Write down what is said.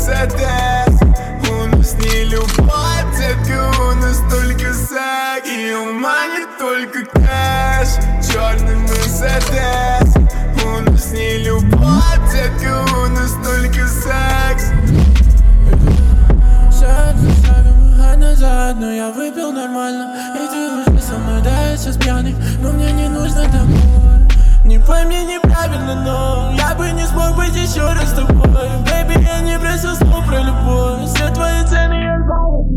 Мерседес. У нас не любовь, детка, у нас только секс. И ума не только кэш, черный Мерседес. У нас не любовь, детка, у нас только секс. Шаг за шагом, одна за одной я выпил нормально. И ты уже со мной, да, я сейчас пьяный, но мне не нужно домой. Не пойми неправильно, но я бы не смог быть еще раз с тобой. Бэйби, я не просил слов про любовь. Все твои цены я знаю.